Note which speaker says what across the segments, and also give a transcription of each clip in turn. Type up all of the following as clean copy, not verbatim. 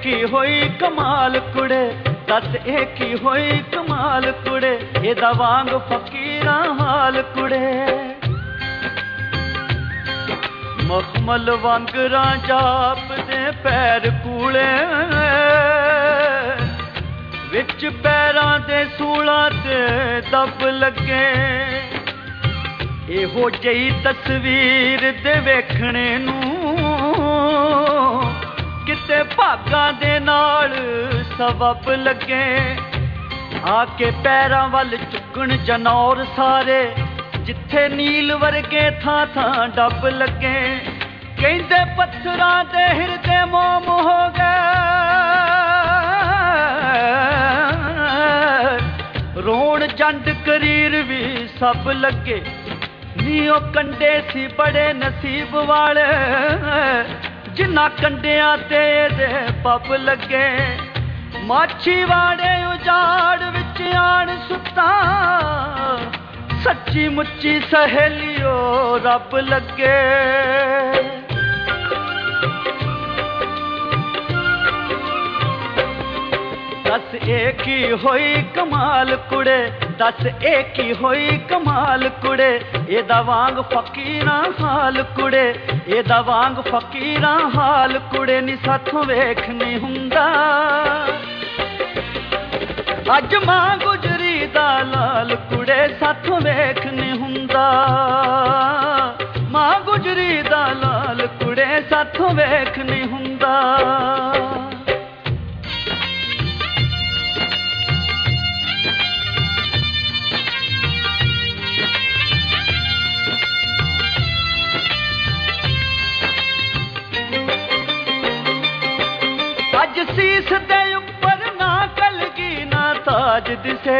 Speaker 1: की होई कमाल कुड़े, दस ए की होई कमाल कुड़े, एदा वांग फकीरा हाल कुड़े। मखमल वांगरा जाप दे पैर कूले, विच पैरां दे सूला ते दब लगे। एहो जही तस्वीर दे वेखणे नूं किते भागां दे नाल सबब लगे। आके पैरां वल चुकण जनौर सारे, जिथे नील वर्गे थां थां डब लगे। कहंदे पत्थरां दे हिरदे मोम हो गए, रोण जंड करीर भी सब लगे। नीओ कंडे सी बड़े नसीब वाले, जिन्ना कंडिया ते दे पब लगे। माछी वाड़े उजाड़ विच आण सुता, सच्ची मुच्ची सहेलियो रब लगे। दस एक ही होई कमाल कुड़े, दस एक ही होई कमाल कुड़े, एदा वांग फकीरा हाल कुड़े, एदा वांग फकीरा हाल कुड़े। नी साथों वेख नहीं हुंदा अज मां गुजरी दा लाल कुड़े, साथों वेख नहीं हुंदा मां गुजरी दा लाल कुड़े, साथों वेख नहीं हुंदा। अज सीस दे उपर ना कलगी ना ताज दिसे,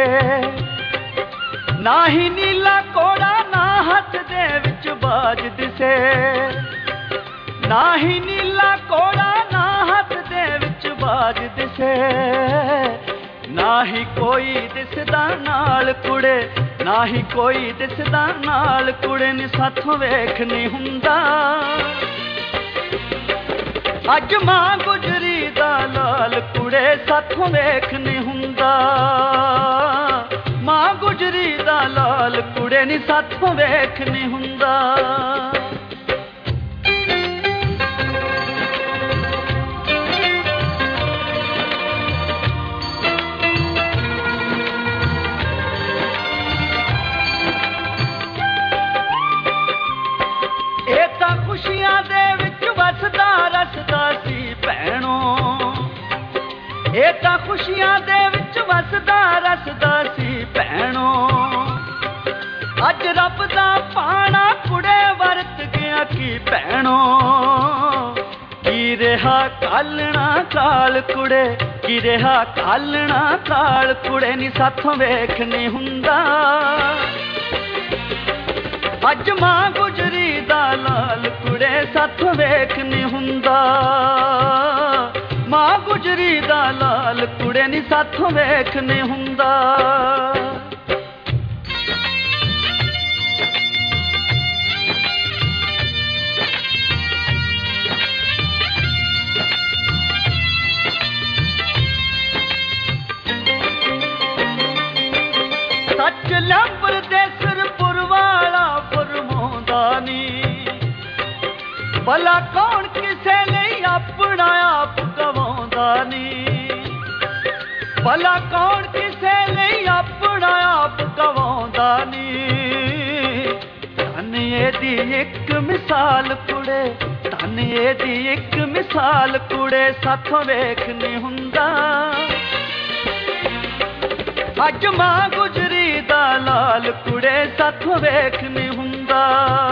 Speaker 1: ना ही नीला कोड़ा ना हथ दे विच बाज दिसे। ना ही नीला कोड़ा ना हथ दे विच बाज दिसे, ना ही कोई दिसदा नाल कुड़े, ना ही कोई दिसदा नाल कुड़े। नी साथों वेख नहीं हुंदा अज मां गुजरी दा लाल कुड़े, साथों वेख नहीं हुंदा मां गुजरी दा लाल कुड़े। नी साथों वेख नहीं हुंदा। ए तां खुशियां दे विच वसदा रसदा सी भैणो, ए तां खुशियां दे विच वसदा रसदा सी भैणो। अज रब दा पाना कुड़े वरत गया की भैणो। की रहा कालना काल कुड़े, की रहा कालना काल कुड़े। नी साथों वेख नहीं हुंदा अज मां गुजरी दा लाल कुड़े, साथों वेख नहीं हुंदा मां गुजरी दा लाल कुड़े। नी साथों वेख नहीं हुंदा। सच लंबर दे सिरपुर वाला फरमाउंदा नी, भला कौन किसे लई अपना आप गवाउंदा नी। भला कौन किसे लई अपना आप गवाउंदा नी। धन एदी एक मिसाल कुड़े, धन एदी एक मिसाल कुड़े, साथों वेख नहीं हुंदा अज मां गुजरी दा लाल कुड़े, साथों वेख नहीं हुंदा।